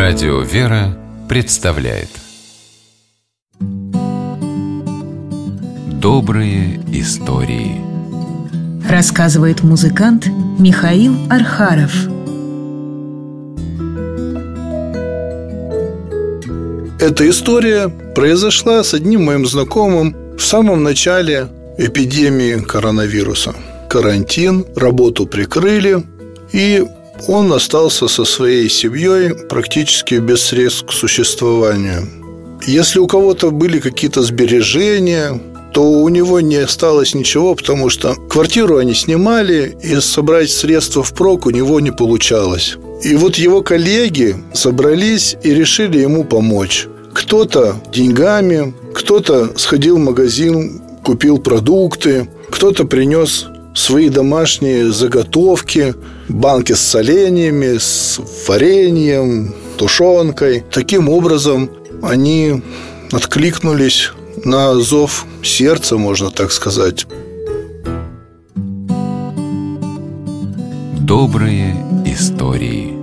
Радио «Вера» представляет Добрые истории. Рассказывает музыкант Михаил Архаров. Эта история произошла с одним моим знакомым в самом начале эпидемии коронавируса. Карантин, работу прикрыли, и он остался со своей семьей практически без средств к существованию. Если у кого-то были какие-то сбережения, то у него не осталось ничего, потому что квартиру они снимали, и собрать средства впрок у него не получалось. И вот его коллеги собрались и решили ему помочь. Кто-то деньгами, кто-то сходил в магазин, купил продукты, кто-то принес свои домашние заготовки, банки с соленьями, с вареньем, тушенкой. Таким образом, они откликнулись на зов сердца, можно так сказать. Добрые истории.